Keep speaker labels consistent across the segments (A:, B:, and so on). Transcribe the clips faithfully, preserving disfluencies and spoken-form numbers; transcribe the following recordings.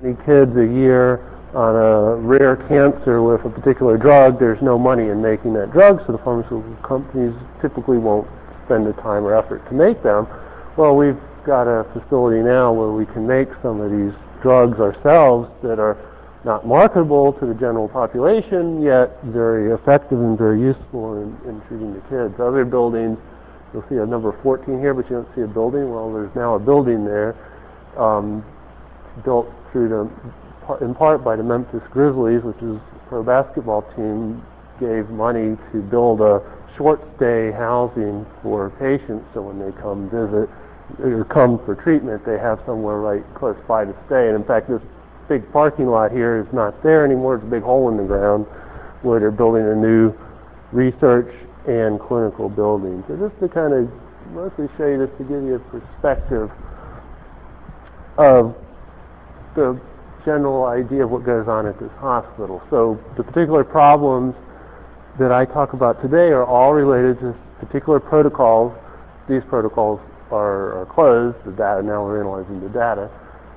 A: kids a year on a rare cancer with a particular drug, there's no money in making that drug, so the pharmaceutical companies typically won't spend the time or effort to make them. Well, we've got a facility now where we can make some of these drugs ourselves that are not marketable to the general population, yet very effective and very useful in, in treating the kids. Other buildings, you'll see a number fourteen here, but you don't see a building. Well, there's now a building there um, built through the in part by the Memphis Grizzlies, which is a pro basketball team, gave money to build a short stay housing for patients, so when they come visit or come for treatment, they have somewhere right close by to stay. And in fact, this big parking lot here is not there anymore. It's a big hole in the ground where they're building a new research and clinical building. So just to kind of mostly show you this to give you a perspective of the general idea of what goes on at this hospital. So the particular problems that I talk about today are all related to particular protocols. These protocols are, are closed. The data, now we're analyzing the data.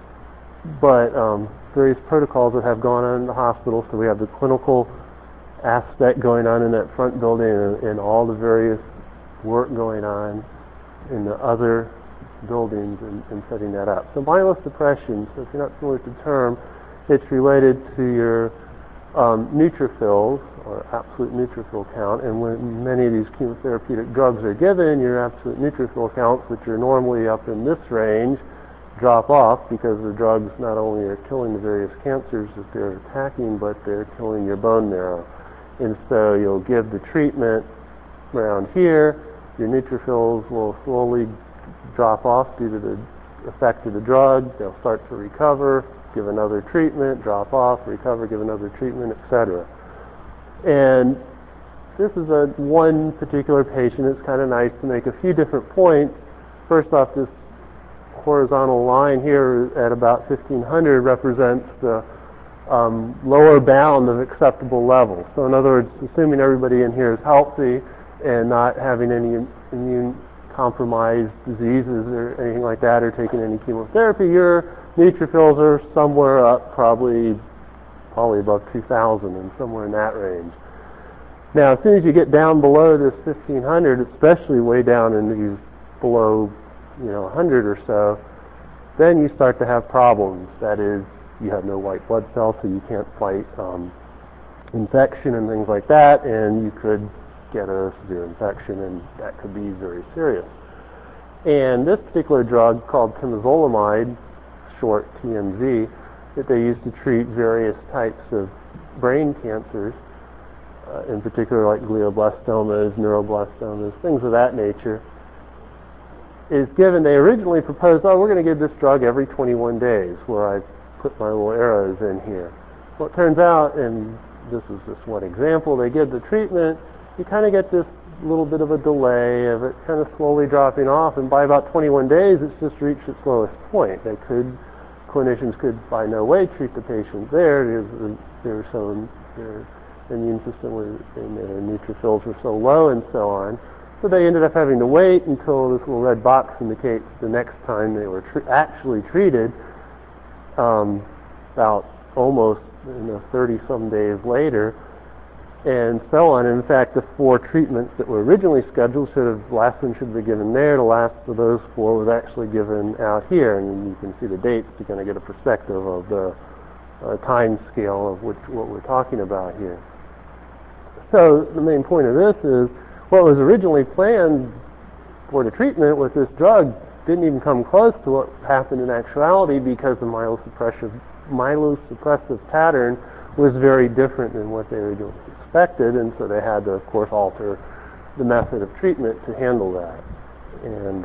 A: But um, various protocols that have gone on in the hospital. So we have the clinical aspect going on in that front building and, and all the various work going on in the other buildings and, and setting that up. So myelosuppression, so if you're not familiar with the term, it's related to your um, neutrophils, or absolute neutrophil count, and when many of these chemotherapeutic drugs are given, your absolute neutrophil counts, which are normally up in this range, drop off because the drugs not only are killing the various cancers that they're attacking, but they're killing your bone marrow. And so you'll give the treatment around here, your neutrophils will slowly drop off due to the effect of the drug. They'll start to recover, give another treatment, drop off, recover, give another treatment, et cetera. And this is a one particular patient. It's kind of nice to make a few different points. First off, this horizontal line here at about fifteen hundred represents the um, lower bound of acceptable levels. So in other words, assuming everybody in here is healthy and not having any immune compromised diseases or anything like that, or taking any chemotherapy, your neutrophils are somewhere up, probably probably above two thousand and somewhere in that range. Now, as soon as you get down below this fifteen hundred, especially way down in these below, you know, one hundred or so, then you start to have problems. That is, you have no white blood cells, so you can't fight um, infection and things like that, and you could get a severe infection, and that could be very serious. And this particular drug called temozolomide, short T M Z, that they use to treat various types of brain cancers, uh, in particular like glioblastomas, neuroblastomas, things of that nature, is given. They originally proposed, oh, we're going to give this drug every twenty-one days, where I put my little arrows in here. Well, it turns out, and this is just one example, they give the treatment, you kind of get this little bit of a delay of it kind of slowly dropping off, and by about twenty-one days it's just reached its lowest point. They could, clinicians could by no way treat the patient there because their so their immune system was, and their neutrophils were so low and so on. So they ended up having to wait until this little red box indicates the next time they were tr- actually treated, um, about almost you know thirty some days later, and so on. And in fact, the four treatments that were originally scheduled should have, last one should have been given there. The last of those four was actually given out here, and you can see the dates to kind of get a perspective of the uh, time scale of which what we're talking about here. So the main point of this is what was originally planned for the treatment with this drug didn't even come close to what happened in actuality, because the myelosuppressive myelosuppressive pattern was very different than what they originally expected, and so they had to, of course, alter the method of treatment to handle that. And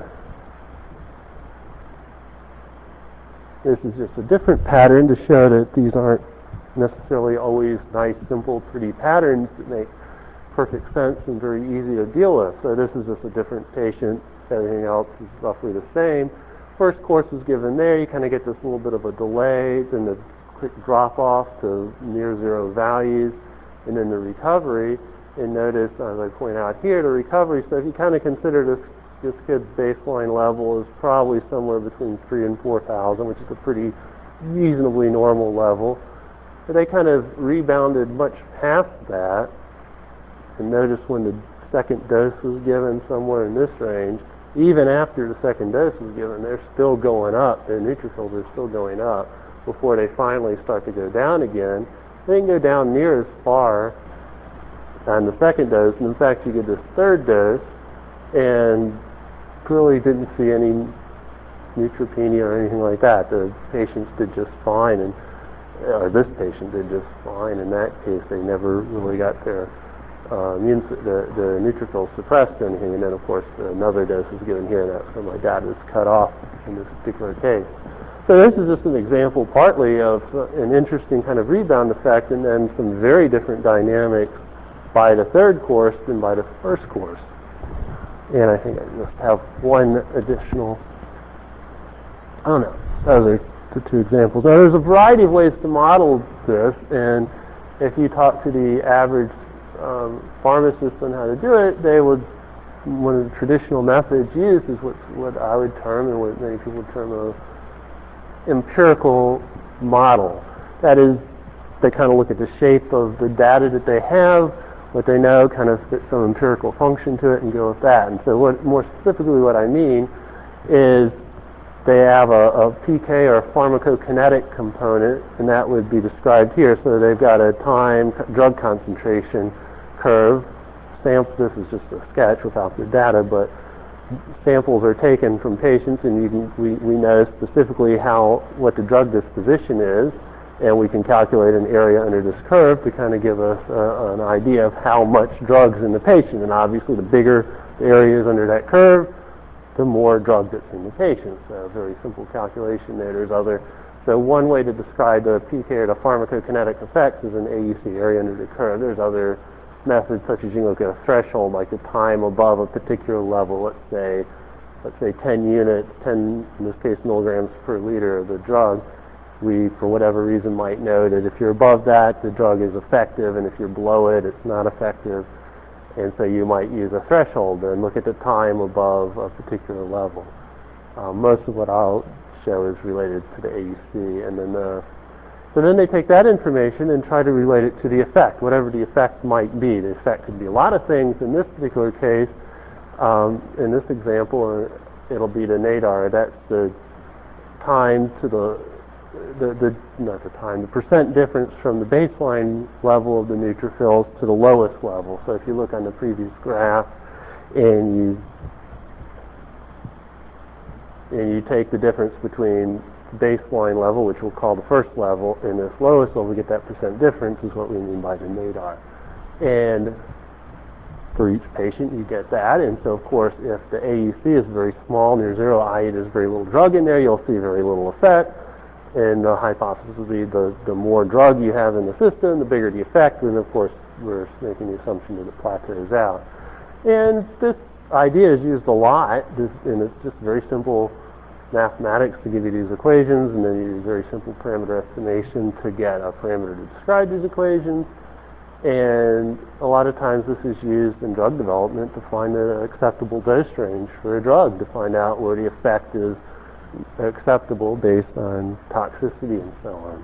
A: this is just a different pattern to show that these aren't necessarily always nice, simple, pretty patterns that make perfect sense and very easy to deal with. So this is just a different patient. Everything else is roughly the same. First course is given there. You kind of get this little bit of a delay, then the quick drop off to near zero values, and then the recovery. And notice, as I point out here, the recovery. So if you kind of consider this this kid's baseline level is probably somewhere between three and four thousand, which is a pretty reasonably normal level. But they kind of rebounded much past that, and notice when the second dose was given somewhere in this range, even after the second dose was given, they're still going up. Their neutrophils are still going up before they finally start to go down again. They didn't go down near as far on the second dose, and in fact you get this third dose and really didn't see any neutropenia or anything like that. The patients did just fine, and or this patient did just fine. In that case, they never really got their uh, immune, the, the neutrophils suppressed or anything, and then of course another dose was given here, and that's where my data is cut off in this particular case. So this is just an example partly of uh, an interesting kind of rebound effect, and then some very different dynamics by the third course than by the first course. And I think I just have one additional, I don't know, those are the two examples. Now there's a variety of ways to model this, and if you talk to the average um, pharmacist on how to do it, they would, one of the traditional methods used is what, what I would term, and what many people would term a empirical model. That is, they kind of look at the shape of the data that they have, what they know, kind of fit some empirical function to it, and go with that. And so what, more specifically what I mean is they have a, a P K or a pharmacokinetic component, and that would be described here. So they've got a time drug concentration curve. Sample, this is just a sketch without the data, but samples are taken from patients, and you can, we, we know specifically how what the drug disposition is, and we can calculate an area under this curve to kind of give us uh, an idea of how much drug's in the patient. And obviously the bigger the area is under that curve, the more drug that's in the patient. So a very simple calculation there. There's other, so one way to describe the P K or the pharmacokinetic effects is an A U C, area under the curve. There's other methods such as you can look at a threshold, like the time above a particular level, let's say, let's say ten units, ten, in this case, milligrams per liter of the drug. We, for whatever reason, might know that if you're above that, the drug is effective, and if you're below it, it's not effective. And so you might use a threshold and look at the time above a particular level. Um, most of what I'll show is related to the A U C, and then the, so then they take that information and try to relate it to the effect, whatever the effect might be. The effect could be a lot of things. In this particular case, um, in this example, it'll be the nadir. That's the time to the The, the not the time, the percent difference from the baseline level of the neutrophils to the lowest level. So if you look on the previous graph and you and you take the difference between baseline level, which we'll call the first level, and this lowest level, we get that percent difference is what we mean by the nadir. And for each patient you get that, and so of course if the A U C is very small, near zero, that is there's very little drug in there, you'll see very little effect. And the hypothesis would be the, the more drug you have in the system, the bigger the effect, and of course we're making the assumption that it plateaus out. And this idea is used a lot, this, and it's just very simple mathematics to give you these equations, and then you use very simple parameter estimation to get a parameter to describe these equations. And a lot of times this is used in drug development to find an acceptable dose range for a drug, to find out where the effect is acceptable based on toxicity and so on.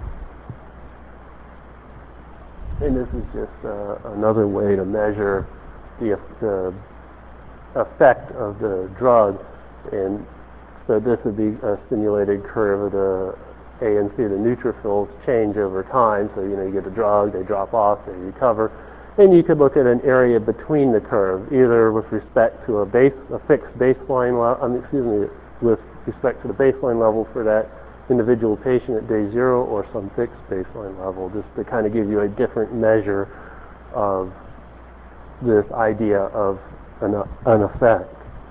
A: And this is just uh, another way to measure the, the effect of the drug. And so this would be a simulated curve of the A N C, the neutrophils change over time. So you know you get a drug, they drop off, they recover. And you could look at an area between the curve, either with respect to a base, a fixed baseline level, I mean, excuse me, with respect to the baseline level for that individual patient at day zero, or some fixed baseline level, just to kind of give you a different measure of this idea of an, an effect.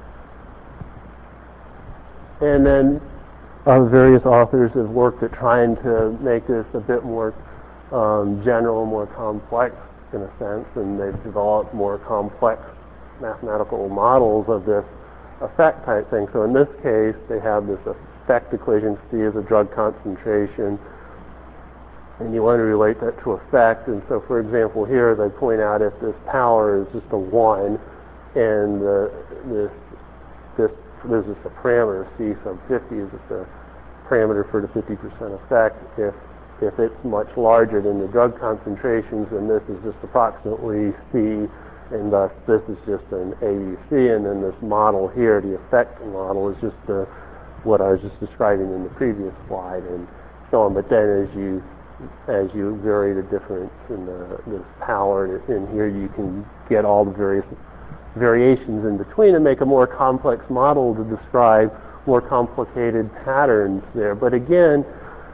A: And then uh, various authors have worked at trying to make this a bit more um, general, more complex in a sense, and they've developed more complex mathematical models of this effect type thing. So in this case, they have this effect equation, C is a drug concentration, and you want to relate that to effect. And so, for example, here they point out if this power is just a one, and the, this this this is a parameter C sub fifty is just a parameter for the fifty percent effect. If if it's much larger than the drug concentrations, then this is just approximately C, and thus this is just an A U C, and then this model here, the effect model, is just the, what I was just describing in the previous slide, and so on. But then as you as you vary the difference in the, the power in here, you can get all the various variations in between and make a more complex model to describe more complicated patterns there. But again,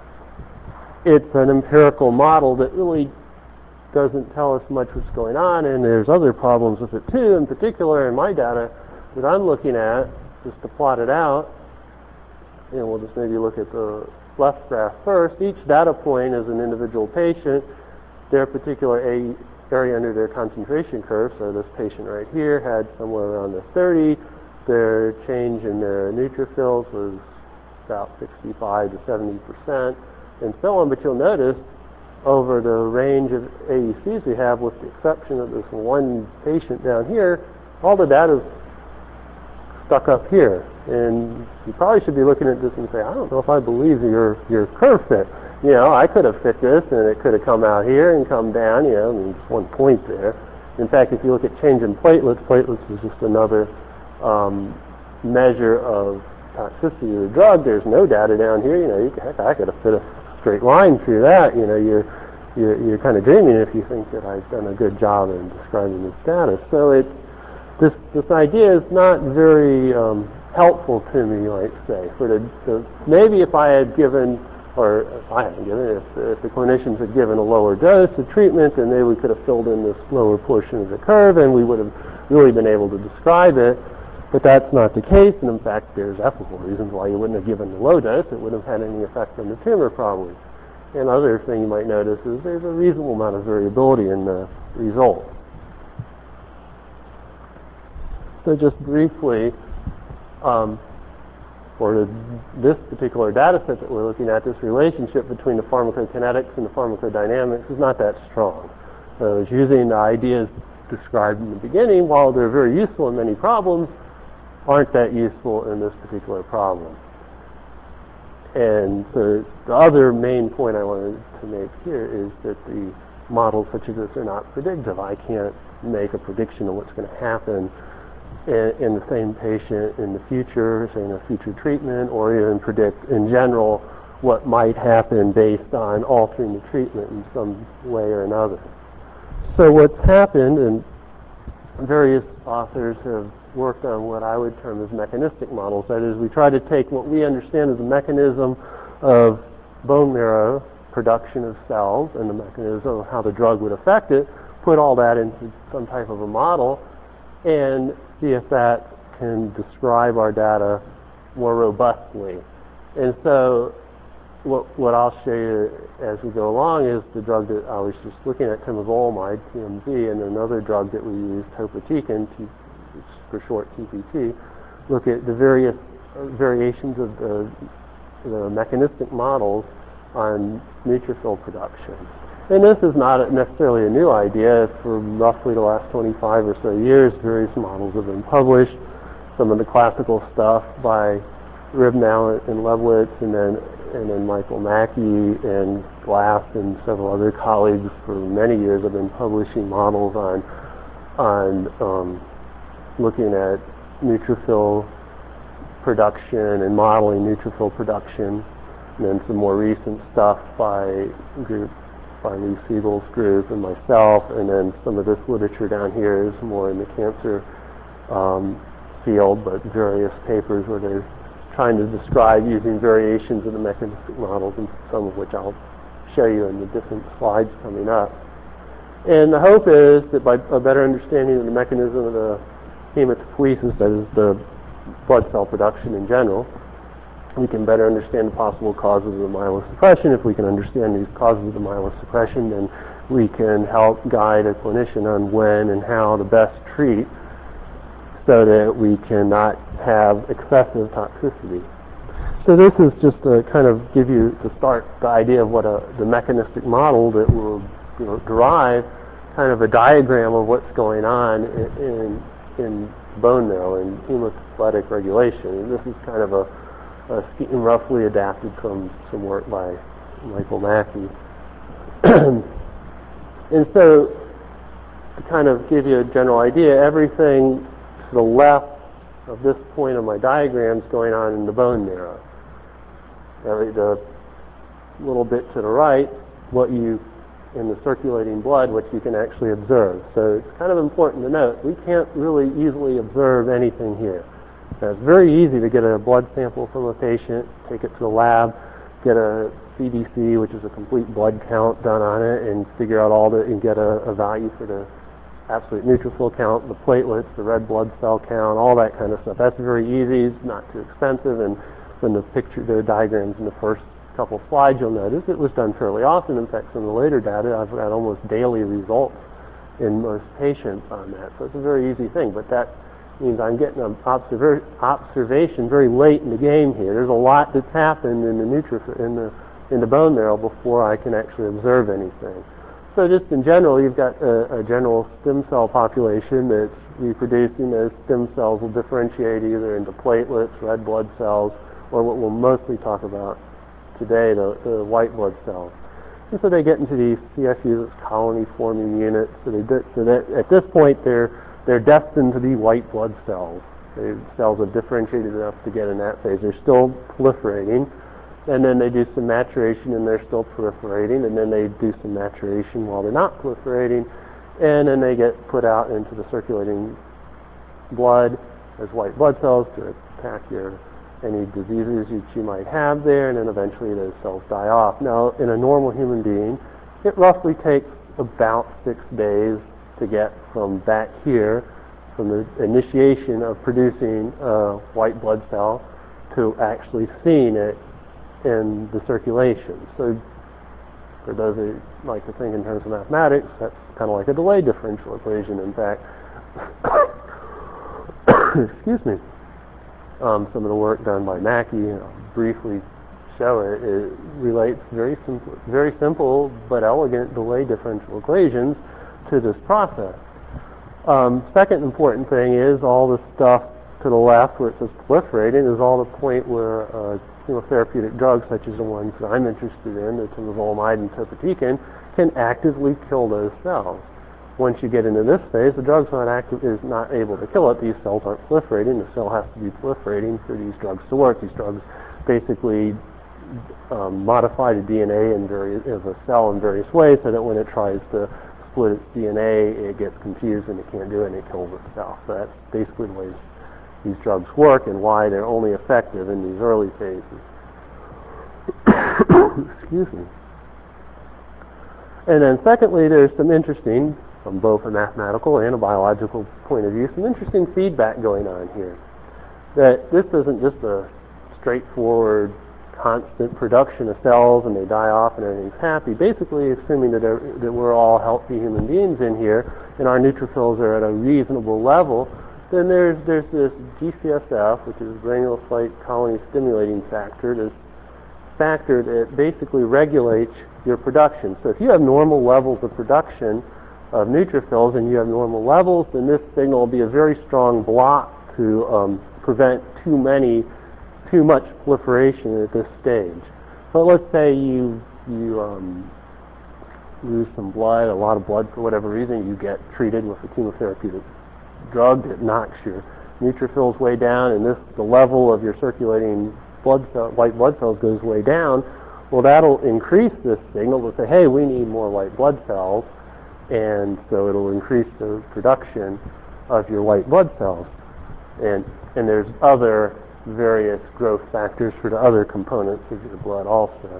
A: it's an empirical model that really doesn't tell us much what's going on, and there's other problems with it too. In particular, in my data that I'm looking at, just to plot it out, and we'll just maybe look at the left graph first. Each data point is an individual patient, their particular a area under their concentration curve. So this patient right here had somewhere around the thirty. Their change in their neutrophils was about sixty-five to seventy percent, and so on. But you'll notice over the range of A U Cs we have, with the exception of this one patient down here, all the data is stuck up here. And you probably should be looking at this and say, I don't know if I believe your your curve fit. You know, I could have fit this, and it could have come out here and come down, you know, and just one point there. In fact, if you look at change in platelets, platelets is just another um, measure of toxicity of the drug. There's no data down here. You know, you, heck, I could have fit a straight line through that. You know, you're, you're, you're kind of dreaming if you think that I've done a good job in describing this data. So it's, this, this idea is not very um, helpful to me, you might say. For the, the, maybe if I had given, or if I hadn't given, if, if the clinicians had given a lower dose of treatment, then maybe we could have filled in this lower portion of the curve, and we would have really been able to describe it. But that's not the case, and in fact, there's ethical reasons why you wouldn't have given the low dose. It wouldn't have had any effect on the tumor, probably. And other thing you might notice is there's a reasonable amount of variability in the results. So just briefly, um, for the, this particular data set that we're looking at, this relationship between the pharmacokinetics and the pharmacodynamics is not that strong. So it's using the ideas described in the beginning, while they're very useful in many problems, aren't that useful in this particular problem. And so the other main point I wanted to make here is that the models such as this are not predictive. I can't make a prediction of what's going to happen in, in the same patient in the future, say in a future treatment, or even predict in general what might happen based on altering the treatment in some way or another. So what's happened, and various authors have worked on what I would term as mechanistic models. That is, we try to take what we understand as the mechanism of bone marrow production of cells and the mechanism of how the drug would affect it, put all that into some type of a model, and see if that can describe our data more robustly. And so what, what I'll show you as we go along is the drug that I was just looking at, temozolomide, T M Z, and another drug that we use, topotecan, for short T P T, look at the various variations of the, the mechanistic models on neutrophil production. And this is not necessarily a new idea. For roughly the last twenty-five or so years, various models have been published. Some of the classical stuff by Ribnow and Lebowitz, and then and then Michael Mackey and Glass and several other colleagues for many years have been publishing models on on um, looking at neutrophil production and modeling neutrophil production. And then some more recent stuff by group by Lee Siegel's group and myself, and then some of this literature down here is more in the cancer um, field, but various papers where they're trying to describe using variations of the mechanistic models, and some of which I'll show you in the different slides coming up. And the hope is that by a better understanding of the mechanism of the hematopoiesis, that is the blood cell production in general, we can better understand the possible causes of myelosuppression. If we can understand these causes of the myelosuppression, then we can help guide a clinician on when and how to best treat so that we cannot have excessive toxicity. So this is just to kind of give you, to start the idea of what a, the mechanistic model that will, you know, derive kind of a diagram of what's going on in, in, in bone marrow and hemolytic regulation. And this is kind of a a scheme roughly adapted from some work by Michael Mackey. And so, to kind of give you a general idea, everything to the left of this point of my diagram is going on in the bone marrow. Every, the little bit to the right, what you, in the circulating blood, what you can actually observe. So it's kind of important to note, we can't really easily observe anything here. Now, it's very easy to get a blood sample from a patient, take it to the lab, get a C B C, which is a complete blood count, done on it, and figure out all the, and get a, a value for the absolute neutrophil count, the platelets, the red blood cell count, all that kind of stuff. That's very easy, it's not too expensive, and when the picture, the diagrams in the first couple slides, you'll notice it was done fairly often. In fact, some of the later data, I've got almost daily results in most patients on that. So it's a very easy thing, but that means I'm getting an observer, observation very late in the game here. There's a lot that's happened in the neutrophil, in the in the bone marrow before I can actually observe anything. So just in general, you've got a, a general stem cell population that's reproducing. Those stem cells will differentiate either into platelets, red blood cells, or what we'll mostly talk about today, the, the white blood cells. And so they get into these C F Us, colony-forming units. So, they do, so that at this point, they're they're destined to be white blood cells. The cells have differentiated enough to get in that phase. They're still proliferating, and then they do some maturation, and they're still proliferating, and then they do some maturation while they're not proliferating, and then they get put out into the circulating blood as white blood cells to attack your any diseases that you might have there, and then eventually those cells die off. Now, in a normal human being, it roughly takes about six days to get from back here, from the initiation of producing a white blood cell to actually seeing it in the circulation. So for those who like to think in terms of mathematics, that's kind of like a delay differential equation, in fact. Excuse me. Um, some of the work done by Mackey, I'll briefly show it, it relates very simple, very simple but elegant delay differential equations to this process. Um, second important thing is all the stuff to the left where it says proliferating is all the point where uh, chemotherapeutic drugs such as the ones that I'm interested in, the temozolomide and topotecan, can actively kill those cells. Once you get into this phase, the drug's not active, is not able to kill it. These cells aren't proliferating. The cell has to be proliferating for these drugs to work. These drugs basically um, modify the D N A in various, of a cell in various ways so that when it tries to split its D N A, it gets confused and it can't do it and it kills itself. So that's basically the way these drugs work and why they're only effective in these early phases. Excuse me. And then secondly, there's some interesting, from both a mathematical and a biological point of view, some interesting feedback going on here. That this isn't just a straightforward, constant production of cells and they die off and everything's happy. Basically, assuming that, that we're all healthy human beings in here and our neutrophils are at a reasonable level, then there's there's this G C S F, which is granulocyte colony stimulating factor, this factor that basically regulates your production. So if you have normal levels of production of neutrophils and you have normal levels, then this signal will be a very strong block to um, prevent too many, too much proliferation at this stage. So let's say you you um, lose some blood, a lot of blood for whatever reason, you get treated with a chemotherapeutic drug that knocks your neutrophils way down, and this the level of your circulating blood cell, white blood cells goes way down. Well, that'll increase this signal to say, hey, we need more white blood cells. And so it'll increase the production of your white blood cells. And and there's other various growth factors for the other components of your blood also.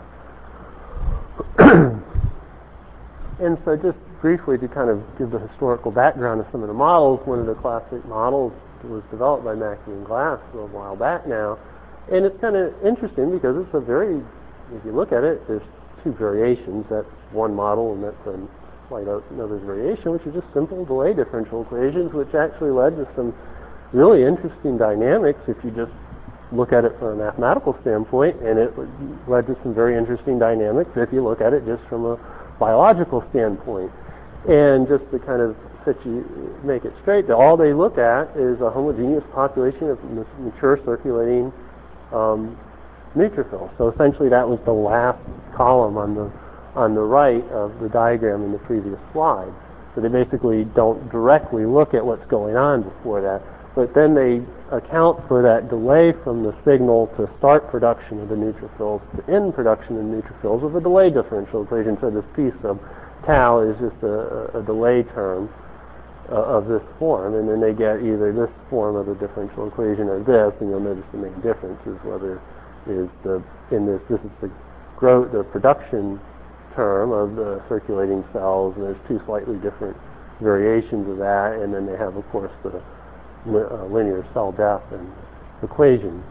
A: And so just briefly to kind of give the historical background of some of the models, one of the classic models was developed by Mackey and Glass a little while back now. And it's kind of interesting because it's a very, if you look at it, there's two variations. That's one model and that's a like another variation, which is just simple delay differential equations, which actually led to some really interesting dynamics if you just look at it from a mathematical standpoint, and it led to some very interesting dynamics if you look at it just from a biological standpoint. And just to kind of set you, make it straight, that all they look at is a homogeneous population of mature circulating um, neutrophils. So essentially that was the last column on the on the right of the diagram in the previous slide. So they basically don't directly look at what's going on before that, but then they account for that delay from the signal to start production of the neutrophils to end production of neutrophils with a delay differential equation. So this piece of tau is just a, a delay term uh, of this form, and then they get either this form of the differential equation or this, and you'll notice the main difference is whether is the in this this is the growth the production term of the circulating cells, and there's two slightly different variations of that, and then they have, of course, the li uh, linear cell death and equation.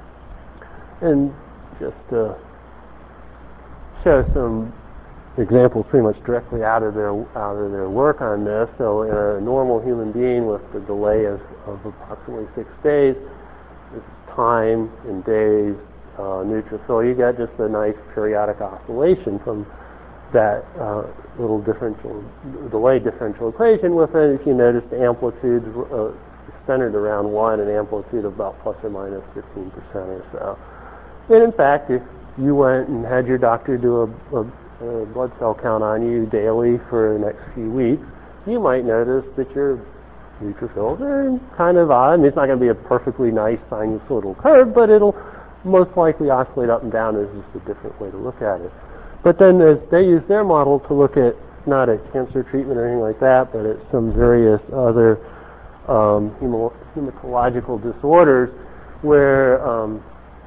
A: And just to show some examples pretty much directly out of their out of their work on this, so in a normal human being with the delay of, of approximately six days, it's time in days, uh, neutrophil, you get just a nice periodic oscillation from that uh, little differential delay differential equation with it. If you notice, the amplitude uh, centered around one, an amplitude of about plus or minus fifteen percent or so. And in fact, if you went and had your doctor do a, a, a blood cell count on you daily for the next few weeks, you might notice that your neutrophils are kind of odd. I mean, it's not going to be a perfectly nice sinusoidal curve, but it'll most likely oscillate up and down. There's just a different way to look at it. But then as they use their model to look at not at cancer treatment or anything like that, but at some various other um, hematological disorders where um,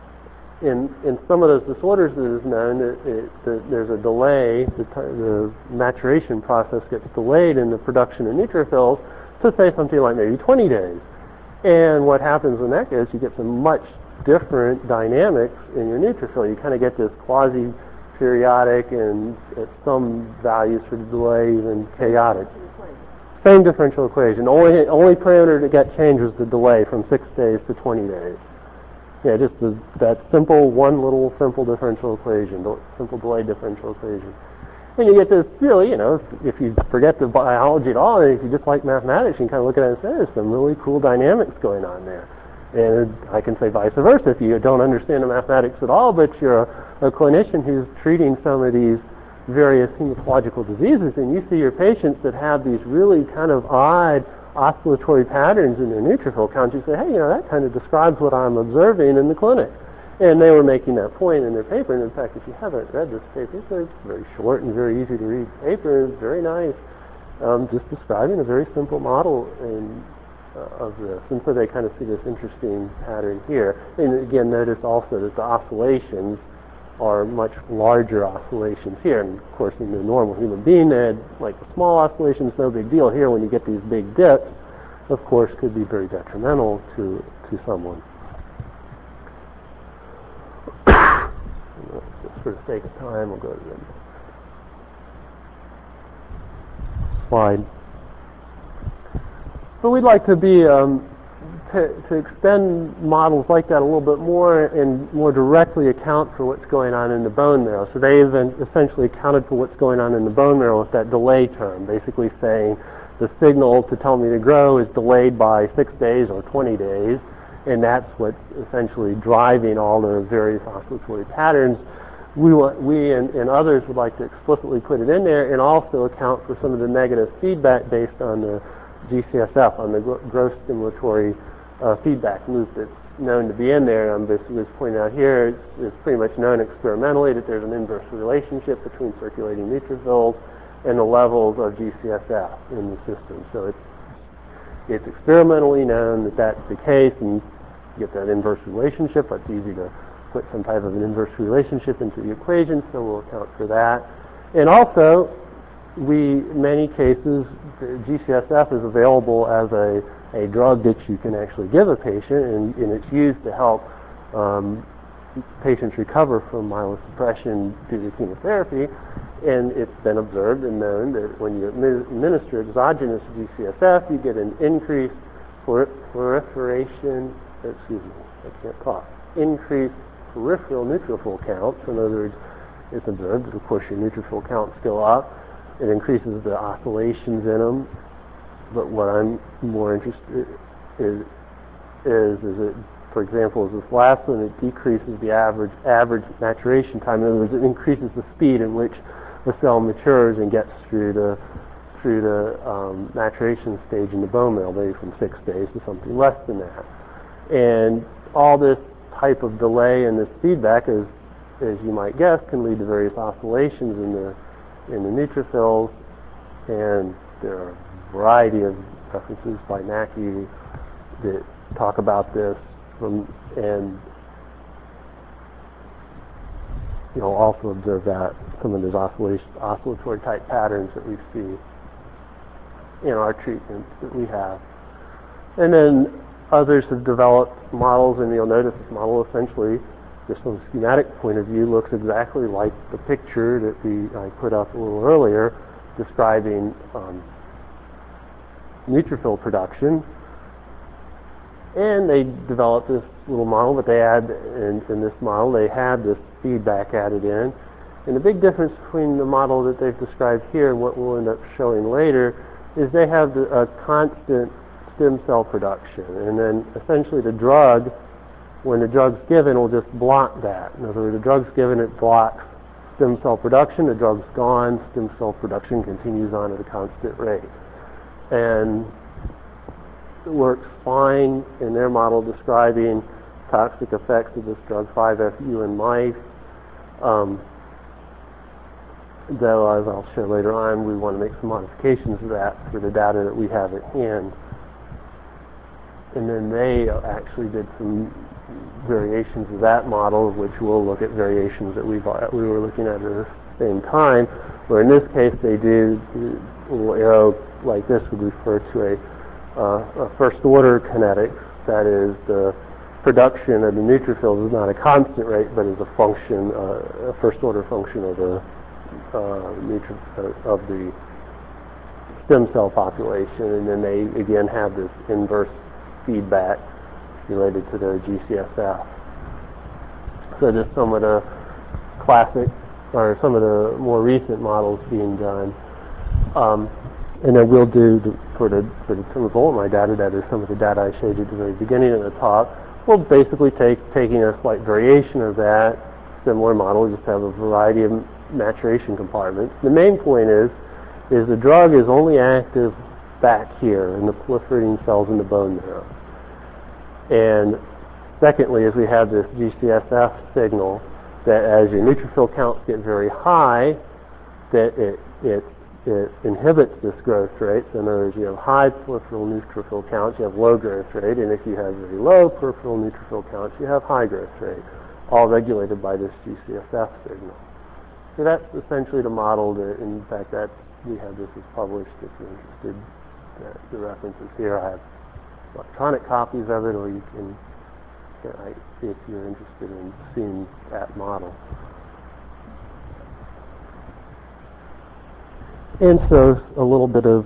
A: in, in some of those disorders it is known that, it, that there's a delay, the, the maturation process gets delayed in the production of neutrophils to say something like maybe twenty days. And what happens when that goes, you get some much different dynamics in your neutrophil. You kind of get this quasi periodic and at some values for the delay even chaotic. Same differential equation. Only only parameter that got changed was the delay from six days to twenty days. Yeah, just the, that simple one little simple differential equation, simple delay differential equation. And you get this really, you know, if you forget the biology at all, and if you just like mathematics, you can kind of look at it and say, there's some really cool dynamics going on there. And I can say vice versa. If you don't understand the mathematics at all, but you're a, a clinician who's treating some of these various hematological diseases, and you see your patients that have these really kind of odd oscillatory patterns in their neutrophil counts, you say, hey, you know, that kind of describes what I'm observing in the clinic. And they were making that point in their paper. And in fact, if you haven't read this paper, it's a very short and very easy to read paper. It's very nice, um, just describing a very simple model and Uh, of this, and so they kind of see this interesting pattern here. And again, notice also that the oscillations are much larger oscillations here. And of course, in the normal human being, they had like the small oscillations, no big deal. Here, when you get these big dips, of course, could be very detrimental to to someone. Just for the sake of time, we'll go to the slide. So we'd like to be um, to, to extend models like that a little bit more and more directly account for what's going on in the bone marrow. So they've essentially accounted for what's going on in the bone marrow with that delay term, basically saying the signal to tell me to grow is delayed by six days or twenty days, and that's what's essentially driving all the various oscillatory patterns. We want, we and, and others would like to explicitly put it in there and also account for some of the negative feedback based on the G C S F, on the growth stimulatory uh, feedback loop that's known to be in there. I'm basically just pointing out here, it's, it's pretty much known experimentally that there's an inverse relationship between circulating neutrophils and the levels of G C S F in the system. So it's it's experimentally known that that's the case, and you get that inverse relationship. It's easy to put some type of an inverse relationship into the equation, so we'll account for that. And also, we, in many cases, G C S F is available as a, a drug that you can actually give a patient, and, and it's used to help um, patients recover from myelosuppression due to chemotherapy. And it's been observed and known that when you administer exogenous G C S F, you get an increased proliferation, excuse me, I can't talk, increased peripheral neutrophil counts. In other words, it's observed that, of course, your neutrophil counts go up. It increases the oscillations in them, but what I'm more interested in is, is it for example, is this last one. It decreases the average average maturation time. In other words, it increases the speed in which the cell matures and gets through the through the um, maturation stage in the bone marrow, maybe from six days to something less than that. And all this type of delay and this feedback, as as you might guess, can lead to various oscillations in the in the neutrophils, and there are a variety of references by Mackey that talk about this, from, and you know also observe that some of those oscillation, oscillatory type patterns that we see in our treatments that we have. And then others have developed models, and you'll notice this model essentially, just from a schematic point of view, looks exactly like the picture that we I put up a little earlier describing um, neutrophil production. And they developed this little model, but they add, in, in this model, they had this feedback added in. And the big difference between the model that they've described here and what we'll end up showing later is they have the, a constant stem cell production. And then essentially the drug, when the drug's given, will just block that. In other words, the drug's given, it blocks stem cell production. The drug's gone, stem cell production continues on at a constant rate. And it works fine in their model describing toxic effects of this drug five F U in mice. Um, though, as I'll show later on, we want to make some modifications to that for the data that we have at hand. And then they actually did some variations of that model, which we'll look at variations that we've, we were looking at at the same time, where in this case they do, a little arrow like this would refer to a, uh, a first-order kinetics, that is, the production of the neutrophils is not a constant rate, but is a function, uh, a first-order function of the uh, neutro- of the stem cell population, and then they again have this inverse feedback related to the G C S F. So just some of the classic, or some of the more recent models being done. Um, and then we'll do, the, for the for the some of my data, that is some of the data I showed you at the very beginning of the talk, we'll basically take taking a slight variation of that similar model, just have a variety of maturation compartments. The main point is, is the drug is only active back here in the proliferating cells in the bone marrow. And secondly, is we have this G C S F signal that as your neutrophil counts get very high, that it, it, it inhibits this growth rate. So in other words, you have high peripheral neutrophil counts, you have low growth rate, and if you have very low peripheral neutrophil counts, you have high growth rate, all regulated by this G C S F signal. So that's essentially the model that, in fact, that we have this is published if you're interested. Uh, the references here, I have electronic copies of it, or you can, uh, if you're interested in seeing that model. And so a little bit of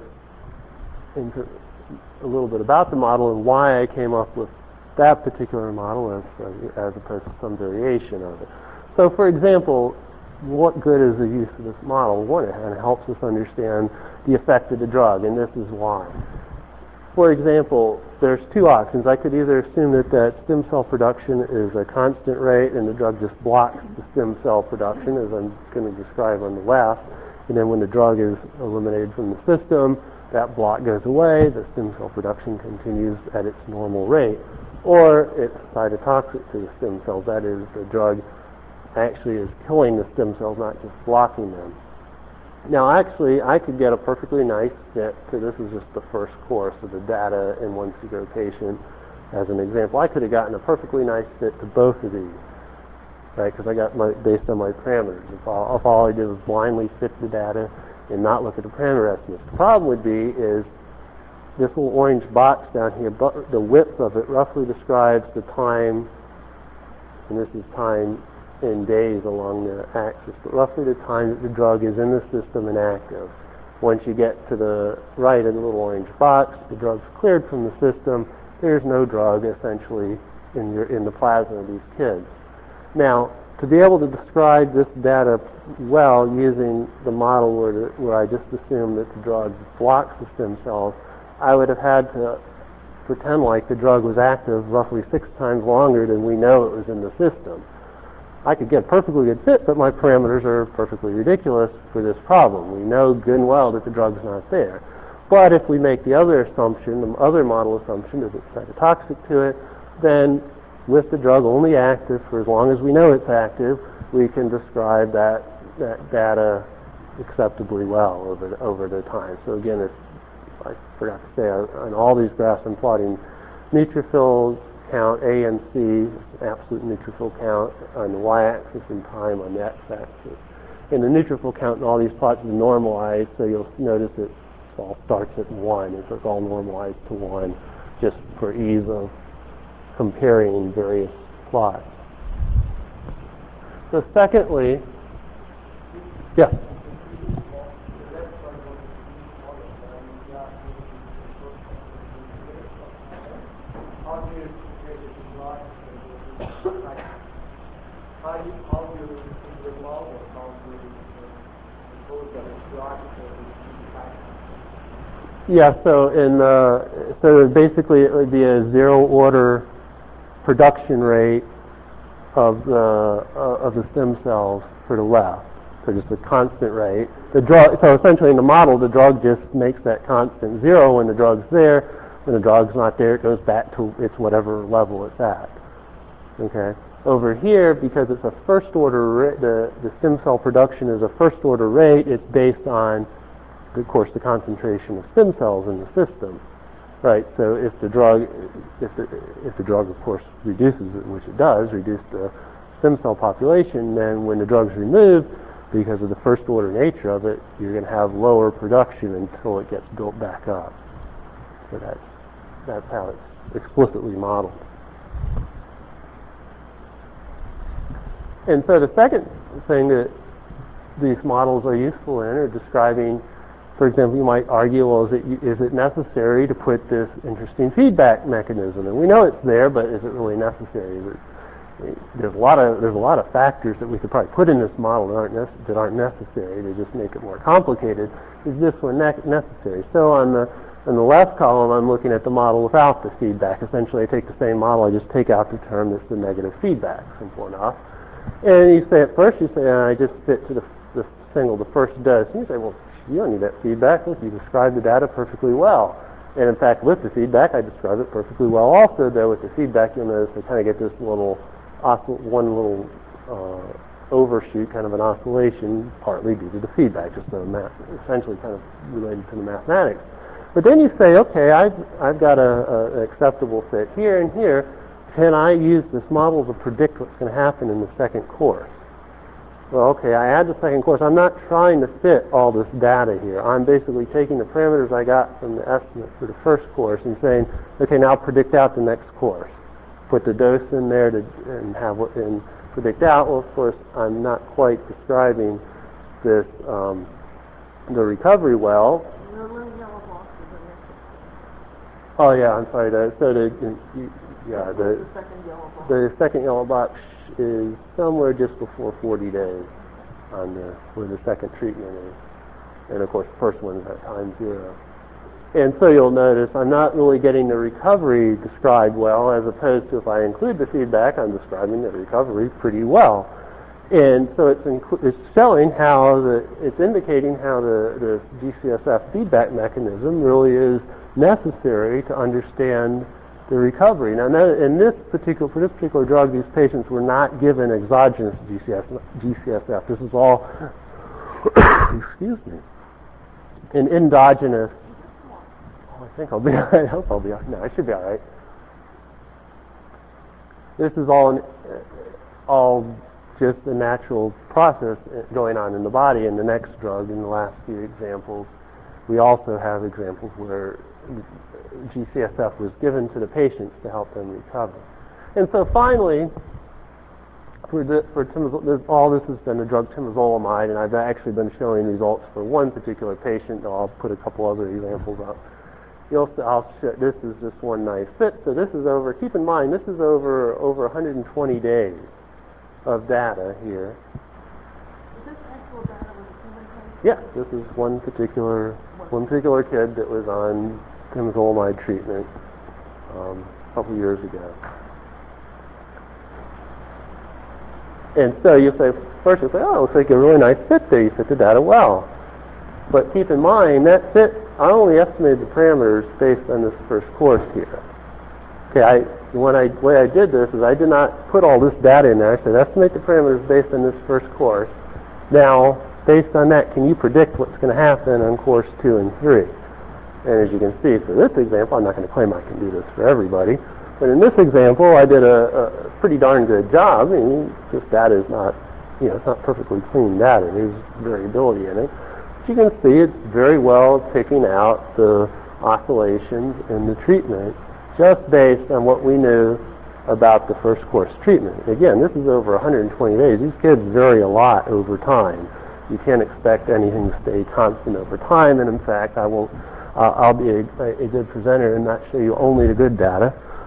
A: a little bit about the model and why I came up with that particular model as uh, as opposed to some variation of it. So, for example, what good is the use of this model? One, it helps us understand the effect of the drug, and this is why. For example, there's two options. I could either assume that that stem cell production is a constant rate and the drug just blocks the stem cell production, as I'm going to describe on the left, and then when the drug is eliminated from the system, that block goes away, the stem cell production continues at its normal rate. Or it's cytotoxic to the stem cells, that is, the drug actually is killing the stem cells, not just blocking them. Now, actually, I could get a perfectly nice fit to, this is just the first course of the data in one Seagrow patient as an example. I could have gotten a perfectly nice fit to both of these, right, because I got my, based on my parameters. If all, if all I did was blindly fit the data and not look at the parameter estimates. The problem would be is this little orange box down here, but the width of it roughly describes the time, and this is time in days along the axis, but roughly the time that the drug is in the system and active. Once you get to the right of the little orange box, the drug's cleared from the system. There's no drug essentially in your in the plasma of these kids. Now, to be able to describe this data well using the model where, the, where I just assumed that the drug blocks the stem cells, I would have had to pretend like the drug was active roughly six times longer than we know it was in the system. I could get a perfectly good fit, but my parameters are perfectly ridiculous for this problem. We know good and well that the drug's not there. But if we make the other assumption, the other model assumption, that it's cytotoxic to it, then with the drug only active for as long as we know it's active, we can describe that, that data acceptably well over the, over the time. So again, it's, I forgot to say, on all these graphs I'm plotting neutrophil count, A and C, absolute neutrophil count on the y-axis and time on the x-axis. And the neutrophil count in all these plots is normalized, so you'll notice it all starts at one. It's all normalized to one just for ease of comparing various plots. So secondly, yeah.
B: How do you, how do you integrate model? How do you suppose that it's logical to
A: Yeah, so in uh, so basically it would be a zero order production rate of the uh, of the stem cells for the left. So just a constant rate. The drug. So essentially in the model, the drug just makes that constant zero when the drug's there. When the drug's not there, it goes back to its whatever level it's at. Okay. Over here, because it's a first order, ra- the, the stem cell production is a first order rate, it's based on, of course, the concentration of stem cells in the system. Right, so if the drug, if the, if the drug, of course, reduces it, which it does, reduce the stem cell population, then when the drug's removed, because of the first order nature of it, you're going to have lower production until it gets built back up. So that's, that's how it's explicitly modeled. And so the second thing that these models are useful in are describing, for example, you might argue, well, is it, is it necessary to put this interesting feedback mechanism? And we know it's there, but is it really necessary? There's a lot of there's a lot of factors that we could probably put in this model that aren't, nec- that aren't necessary to just make it more complicated. Is this one ne- necessary? So on the on the left column, I'm looking at the model without the feedback. Essentially, I take the same model, I just take out the term that's the negative feedback. Simple enough. And you say at first, you say, I just fit to the, the single, the first dose. And you say, well, you don't need that feedback. Look, you described the data perfectly well. And in fact, with the feedback, I describe it perfectly well also, though with the feedback, you'll notice I kind of get this little, oscill- one little uh, overshoot, kind of an oscillation, partly due to the feedback, just the math, essentially kind of related to the mathematics. But then you say, okay, I've, I've got a, a, an acceptable fit here and here. Can I use this model to predict what's going to happen in the second course? Well, okay, I add the second course. I'm not trying to fit all this data here. I'm basically taking the parameters I got from the estimate for the first course and saying, okay, now predict out the next course. Put the dose in there to, and have what and predict out. Well, of course, I'm not quite describing this um, the recovery well.
C: The little yellow box is in there.
A: Oh yeah, I'm sorry. The, so the you, Yeah, the,
C: the second yellow box.
A: the second yellow box is somewhere just before forty days on the where the second treatment is. And of course the first one is at time zero. And so you'll notice I'm not really getting the recovery described well, as opposed to if I include the feedback, I'm describing the recovery pretty well. And so it's, inc- it's showing how the, it's indicating how the, the G C S F feedback mechanism really is necessary to understand the recovery. Now, in this particular, for this particular drug, these patients were not given exogenous G C S F. This is all, excuse me, an endogenous. Oh, I think I'll be. I hope I'll be. No, I should be all right. This is all, an, all just a natural process going on in the body. In the next drug, in the last few examples, we also have examples where G C S F was given to the patients to help them recover. And so finally, for, the, for timazol, all this has been the drug temozolomide, and I've actually been showing results for one particular patient. I'll put a couple other examples up. You'll, I'll show, this is just one nice fit. So this is over, keep in mind, this is over, over one hundred twenty days of data here.
C: Is this actual data with a human patient?
A: Yes, this is one particular, one particular kid that was on temozolomide treatment. um, a couple years ago. And so you say, first you say, oh, it looks like a really nice fit there. You fit the data well. But keep in mind, that fit, I only estimated the parameters based on this first course here. Okay, I, when I, the way I did this is I did not put all this data in there. I said, estimate the parameters based on this first course. Now, based on that, can you predict what's going to happen on course two and three? And as you can see, for this example, I'm not going to claim I can do this for everybody. But in this example, I did a, a pretty darn good job. I mean, this data is not, you know, it's not perfectly clean data. There's variability in it. But you can see it's very well picking out the oscillations in the treatment just based on what we knew about the first course treatment. Again, this is over one hundred twenty days. These kids vary a lot over time. You can't expect anything to stay constant over time. And in fact, I won't, uh, I'll be a, a good presenter and not show you only the good data.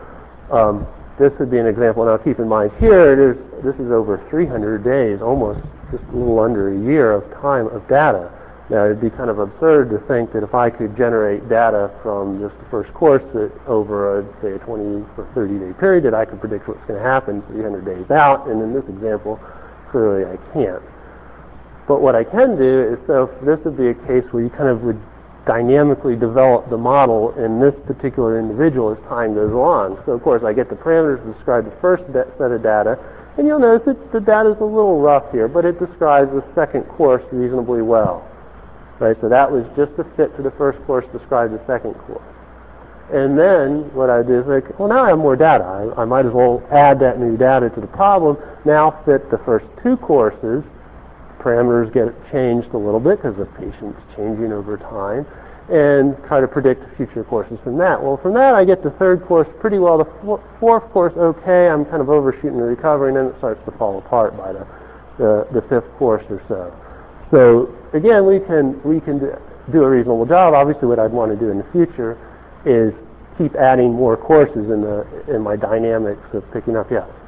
A: Um, this would be an example. Now keep in mind here, it is, this is over three hundred days, almost just a little under a year of time of data. Now it would be kind of absurd to think that if I could generate data from just the first course that over a, say a twenty or thirty day period that I could predict what's going to happen three hundred days out, and in this example, clearly I can't. But what I can do is, so this would be a case where you kind of would dynamically develop the model in this particular individual as time goes on. So of course I get the parameters to describe the first set of data, and you'll notice that the data is a little rough here, but it describes the second course reasonably well. Right, so that was just a fit to the first course, described the second course. And then what I do is like, well, now I have more data. I, I might as well add that new data to the problem. Now fit the first two courses. Parameters get changed a little bit because the patient's changing over time, and try to predict future courses from that. Well, from that I get the third course pretty well. The f- fourth course, okay, I'm kind of overshooting the recovery, and then it starts to fall apart by the, the, the fifth course or so. So again, we can we can do a reasonable job. Obviously, what I'd want to do in the future is keep adding more courses in the in my dynamics of picking up. Yeah.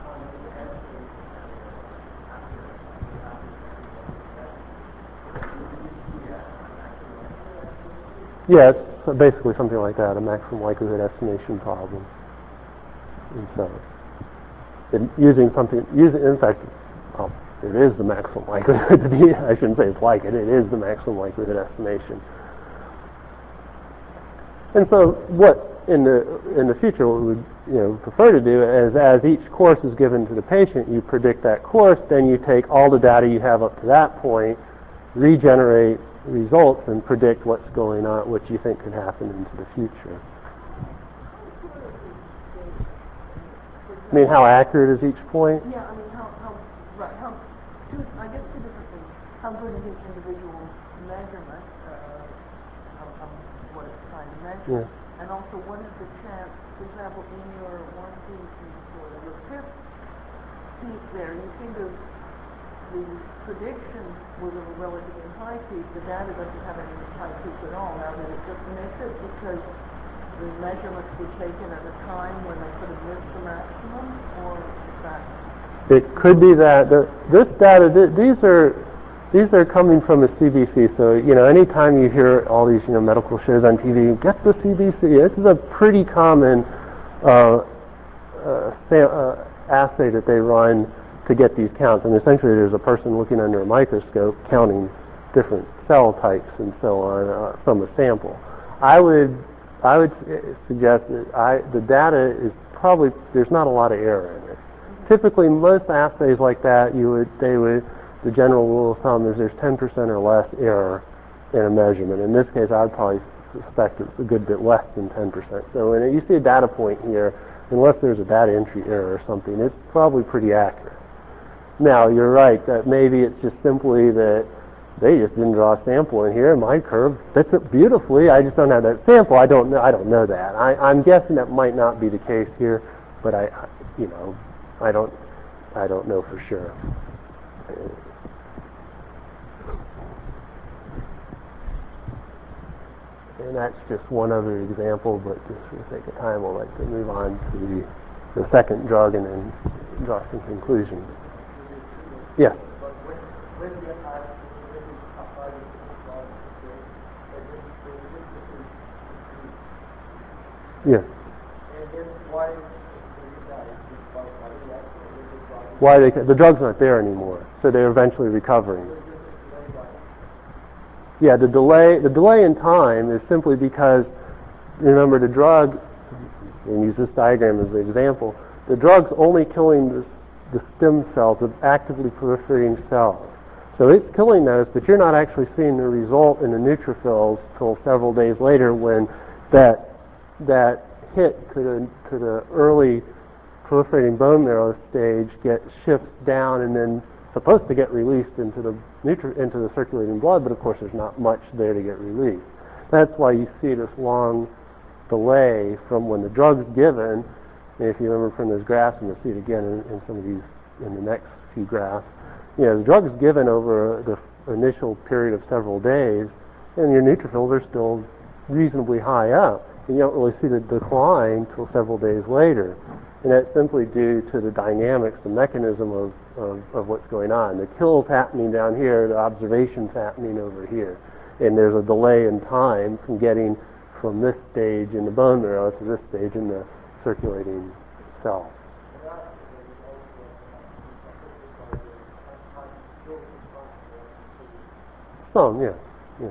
A: Yes, so basically something like that, a maximum likelihood estimation problem. And so, and using something, using in fact, well, it is the maximum likelihood to be, I shouldn't say it's like it, it is the maximum likelihood estimation. And so what in the in the future what we would you know prefer to do is as each course is given to the patient, you predict that course, then you take all the data you have up to that point, regenerate results and predict what's going on, what you think could happen into the future. I mean, how accurate is each point?
C: Yeah, I mean, how, how, right, how, two, I guess two different things. How good is each individual measurement, uh, of, of what it's trying to measure? Yeah. And also, what is the chance, for example, in your one piece, or your fifth piece there, you seem to, the prediction was of a relatively high peak. The data doesn't have any high peak at all. Now, did it just miss it because the measurements were taken at a time when they could have missed the maximum, or is that?
A: It could be that. The, this data, th- these are these are coming from a C B C. So you know, anytime you hear all these you know medical shows on T V, get the C B C. This is a pretty common uh, uh, sa- uh, assay that they run to get these counts, and essentially there's a person looking under a microscope counting different cell types and so on uh, from a sample. I would I would suggest that I, the data is probably, there's not a lot of error in it. Typically, most assays like that, you would they would the general rule of thumb is there's ten percent or less error in a measurement. In this case, I'd probably suspect it's a good bit less than ten percent. So when you see a data point here, unless there's a data entry error or something, it's probably pretty accurate. Now, you're right that maybe it's just simply that they just didn't draw a sample in here, and my curve fits it beautifully. I just don't have that sample. I don't know. I don't know that. I, I'm guessing that might not be the case here, but I, you know, I don't, I don't know for sure. And that's just one other example, but just for the sake of time, I'd like to move on to the, the second drug and then draw some conclusions. Yes.
B: But when, when we are when we apply this law, they they they
A: Yes.
B: and why is it that? Is it by cardiac or is it by-
A: Why they ca- the drug's not there anymore, so they're eventually recovering.
B: Is it delayed by-
A: Yeah, the delay the delay in time is simply because, remember, the drug, and use this diagram as an example, the drug's only killing the, the stem cells of actively proliferating cells. So it's killing those, but you're not actually seeing the result in the neutrophils till several days later when that that hit to the, to the early proliferating bone marrow stage gets shifts down and then supposed to get released into the nutri- into the circulating blood, but of course there's not much there to get released. That's why you see this long delay from when the drug's given. And if you remember from those graphs, and you'll see it again in, in some of these in the next few graphs, you know, the drug's given over the initial period of several days, and your neutrophils are still reasonably high up, and you don't really see the decline until several days later. And that's simply due to the dynamics, the mechanism of, of, of what's going on. The kill's happening down here, the observation's happening over here. And there's a delay in time from getting from this stage in the bone marrow to this stage in the circulating cells. Some, yeah, yeah.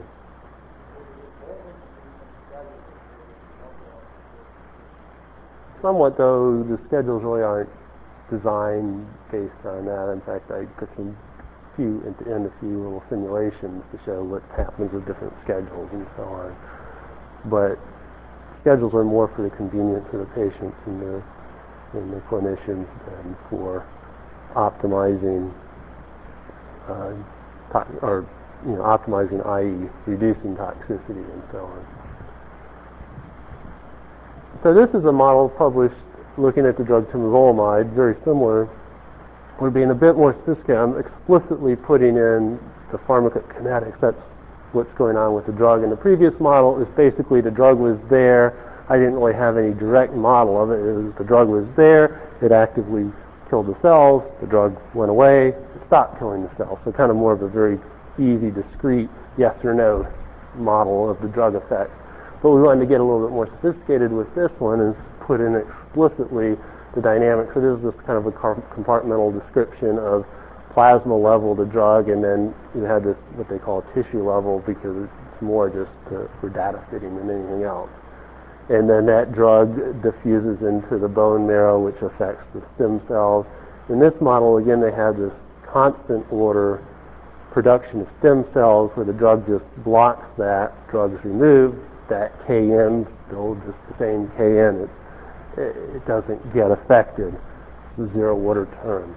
A: Somewhat, though, the schedules really aren't designed based on that. In fact, I put some few in, in a few little simulations to show what happens with different schedules and so on. But schedules are more for the convenience of the patients and the and the clinicians than for optimizing uh, to- or you know optimizing, that is, reducing toxicity and so on. So this is a model published looking at the drug temozolomide, very similar. We're being a bit more sophisticated. I'm explicitly putting in the pharmacokinetics. That's what's going on with the drug. In the previous model, is basically the drug was there. I didn't really have any direct model of it. It was the drug was there. It actively killed the cells. The drug went away. It stopped killing the cells. So kind of more of a very easy, discrete yes or no model of the drug effect. But we wanted to get a little bit more sophisticated with this one and put in explicitly the dynamics. So this is just kind of a compartmental description of plasma level the drug, and then you had this what they call tissue level because it's more just to, for data fitting than anything else. And then that drug diffuses into the bone marrow, which affects the stem cells. In this model, again, they had this constant order production of stem cells where the drug just blocks that, drug's removed, that K N still just the same K N. It, it doesn't get affected. It's a zero order term.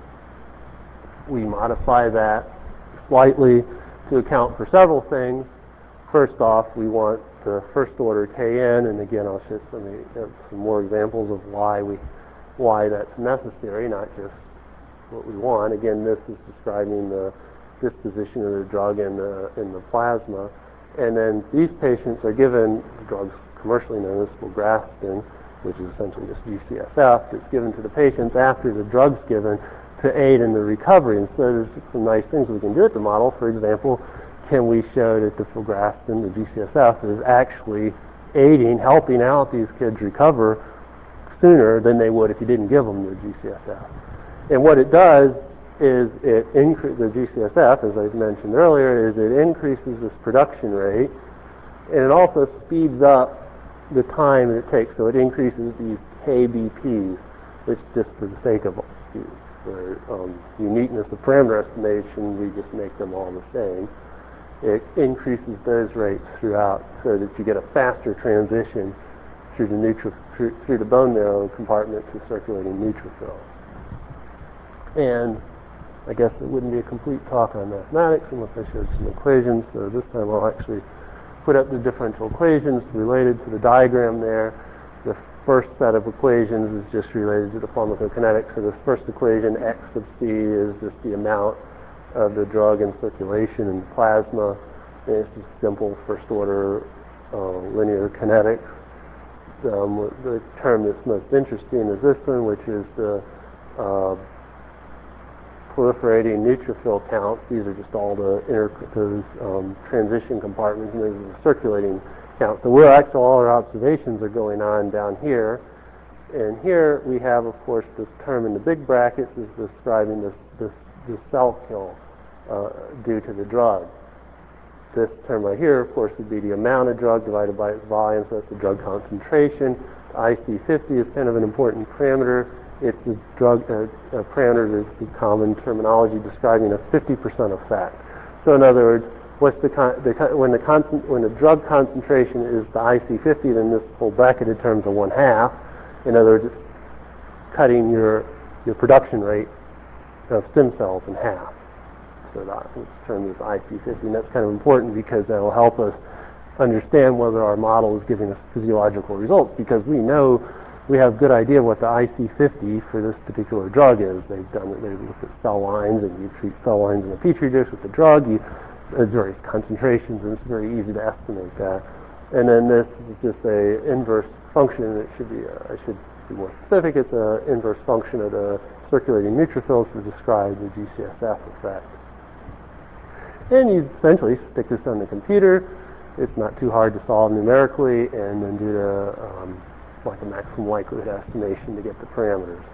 A: We modify that slightly to account for several things. First off, we want the first order K N, and again, I'll show some some more examples of why we why that's necessary, not just what we want. Again, this is describing the disposition of the drug in the in the plasma. And then these patients are given drugs commercially known as filgrastim, which is essentially just G C S F. It's given to the patients after the drug's given to aid in the recovery. And so there's some nice things we can do at the model. For example, can we show that the filgrastim, the G C S F, is actually aiding, helping out these kids recover sooner than they would if you didn't give them the G C S F. And what it does is it increases the G C S F, as I mentioned earlier, is it increases this production rate, and it also speeds up the time that it takes. So it increases these K B Ps, which just for the sake of for um, uniqueness of parameter estimation, we just make them all the same. It increases those rates throughout, so that you get a faster transition through the neutro, through, through the bone marrow compartment to circulating neutrophils. And I guess it wouldn't be a complete talk on mathematics unless I showed some equations. So this time I'll actually put up the differential equations related to the diagram there. The first set of equations is just related to the pharmacokinetics. So this first equation, x sub c, is just the amount of the drug in circulation in plasma. And it's just simple first order uh, linear kinetics. Um, the term that's most interesting is this one, which is the uh, proliferating neutrophil counts. These are just all the inter- those um, transition compartments, and those are the circulating counts. So where actually all our observations are going on down here And here we have, of course, this term in the big brackets is describing this, this, this cell kill uh, due to the drug. This term right here, of course, would be the amount of drug divided by its volume, so that's the drug concentration. The I C fifty is kind of an important parameter. It's a drug uh, a parameter that's the common terminology describing a fifty percent effect. So in other words, what's the, con- the con- when the con- when the drug concentration is the I C fifty, then this whole bracketed term is a one half. In other words, it's cutting your your production rate of stem cells in half. So that term is I C fifty, and that's kind of important because that will help us understand whether our model is giving us physiological results, because we know we have a good idea what the I C fifty for this particular drug is. They've done it, they've looked at cell lines, and you treat cell lines in a petri dish with the drug, you, there's various concentrations, and it's very easy to estimate that. And then this is just a inverse function. It should be, uh, I should be more specific, it's an inverse function of the circulating neutrophils to describe the G C S F effect. And you essentially stick this on the computer. It's not too hard to solve numerically, and then do the um, like a maximum likelihood estimation to get the parameters.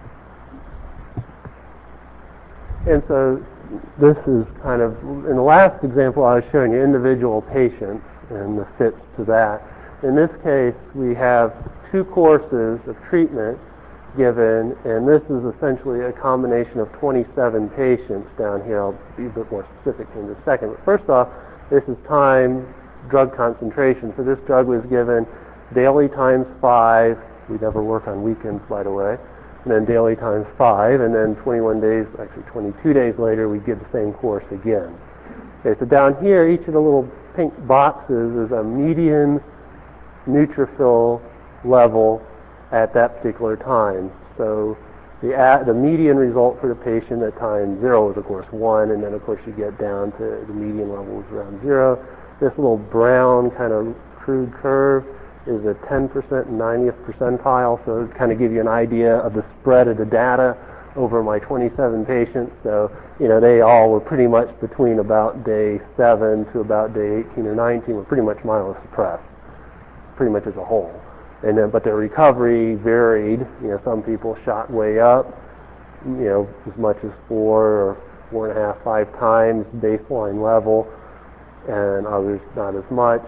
A: And so this is kind of, in the last example I was showing you individual patients and the fits to that. In this case, we have two courses of treatment given, and this is essentially a combination of twenty-seven patients down here. I'll be a bit more specific in a second. But first off, this is time drug concentration. So this drug was given daily times five. We never work on weekends, by the way. And then daily times five, and then twenty-one days, actually twenty-two days later, we give the same course again. Okay, so down here, each of the little pink boxes is a median neutrophil level at that particular time. So the a, the median result for the patient at time zero is, of course, one, and then, of course, you get down to the median level is around zero. This little brown kind of crude curve is a ten percent and ninetieth percentile, so it kind of give you an idea of the spread of the data over my twenty-seven patients. So, you know, they all were pretty much between about day seven to about day eighteen or nineteen were pretty much myelosuppressed, pretty much as a whole. And then, but their recovery varied. You know, some people shot way up, you know, as much as four or four and a half, five times baseline level, and others not as much.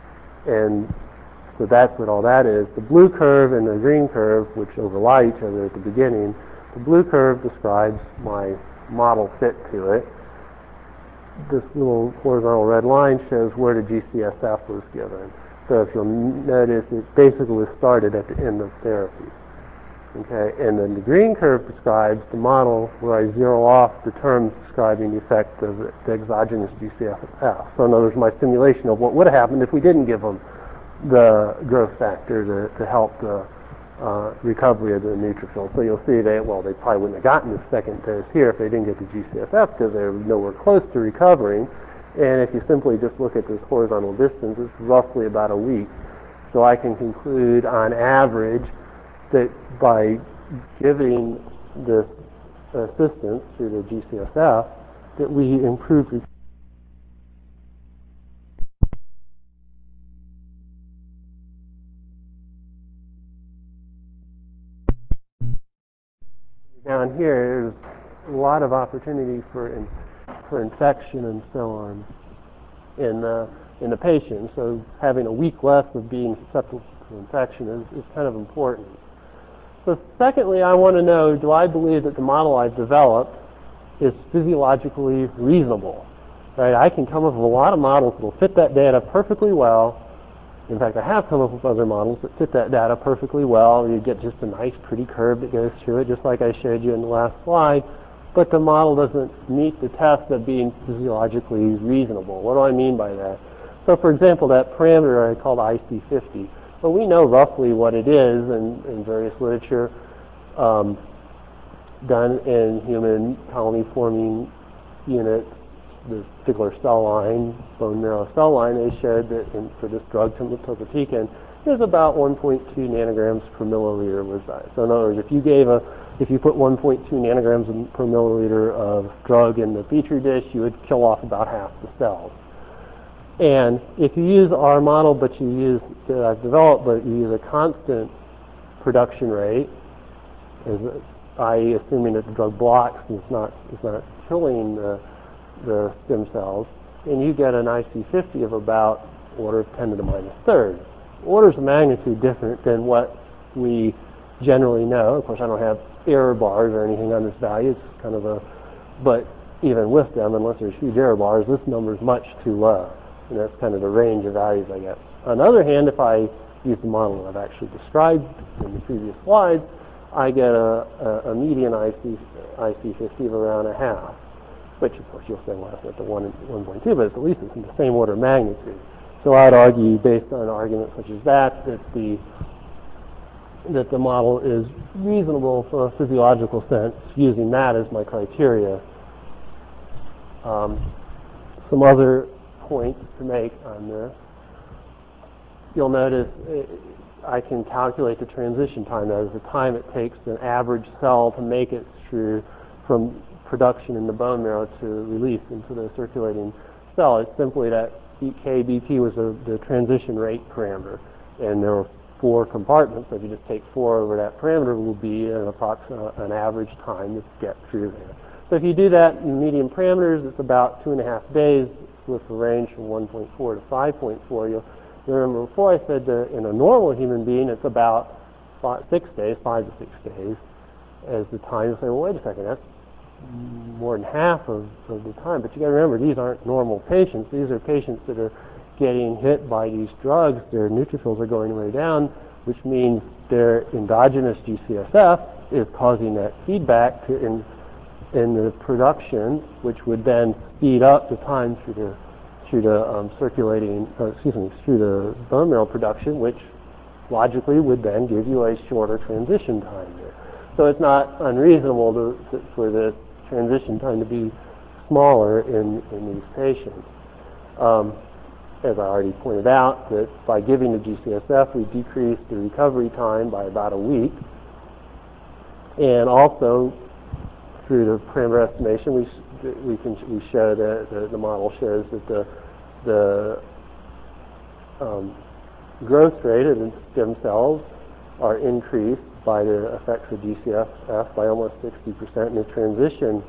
A: And so that's what all that is. The blue curve and the green curve, which overlap each other at the beginning, the blue curve describes my model fit to it. This little horizontal red line shows where the G C S F was given. So if you'll notice, it basically was started at the end of therapy. Okay, and then the green curve describes the model where I zero off the terms describing the effect of the exogenous G C S F. So in other words, my simulation of what would have happened if we didn't give them the growth factor to, to help the uh, recovery of the neutrophil. So you'll see that, well, they probably wouldn't have gotten the second dose here if they didn't get the G C S F because they were nowhere close to recovering. And if you simply just look at this horizontal distance, it's roughly about a week. So I can conclude on average that by giving this assistance through the G C S F that we improve recovery. Down here, there's a lot of opportunity for in, for infection and so on in the, in the patient. So having a week less of being susceptible to infection is, is kind of important. So secondly, I want to know, do I believe that the model I've developed is physiologically reasonable? Right? I can come up with a lot of models that will fit that data perfectly well. In fact, I have come up with other models that fit that data perfectly well. You get just a nice, pretty curve that goes through it, just like I showed you in the last slide. But the model doesn't meet the test of being physiologically reasonable. What do I mean by that? So, for example, that parameter I called I C fifty. Well, we know roughly what it is in, in various literature um, done in human colony-forming units. This particular cell line, bone marrow cell line, they showed that in, for this drug, topotecan, is about one point two nanograms per milliliter was that. So in other words, if you gave a, if you put one point two nanograms per milliliter of drug in the petri dish, you would kill off about half the cells. And if you use our model, but you use that I've developed, but you use a constant production rate, is, that is, assuming that the drug blocks and it's not it's not killing the, the stem cells, and you get an I C fifty of about order of ten to the minus third. Orders of magnitude different than what we generally know. Of course, I don't have error bars or anything on this value. It's kind of a, but even with them, unless there's huge error bars, this number is much too low. And that's kind of the range of values I get. On the other hand, if I use the model I've actually described in the previous slides, I get a, a, a median I C, I C fifty of around a half, which of course you'll say, well, that's not the one, one point two, but at least it's in the same order of magnitude. So I'd argue, based on arguments such as that, that the that the model is reasonable from a physiological sense, using that as my criteria. Um, some other points to make on this. You'll notice uh, I can calculate the transition time, that is the time it takes an average cell to make it through from production in the bone marrow to release into the circulating cell. It's simply that K B P was a, the transition rate parameter, and there were four compartments. So if you just take four over that parameter, will be an approximate an average time to get through there. So if you do that in median parameters, it's about two and a half days with a range from one point four to five point four. You'll remember before I said that in a normal human being, it's about five, six days, five to six days as the time. You say, well, wait a second, that's more than half of, of the time. But you got to remember, these aren't normal patients. These are patients that are getting hit by these drugs. Their neutrophils are going way down, which means their endogenous G C S F is causing that feedback to in in the production, which would then speed up the time through the through the um, circulating, uh, excuse me, through the bone marrow production, which logically would then give you a shorter transition time there. So it's not unreasonable to, to, for the transition time to be smaller in, in these patients. Um, as I already pointed out, that by giving the G C S F, we decrease the recovery time by about a week. And also, through the parameter estimation, we we can we show that the, the model shows that the the um, growth rate of the stem cells are increased by the effects of G C S F by almost sixty percent, and the transition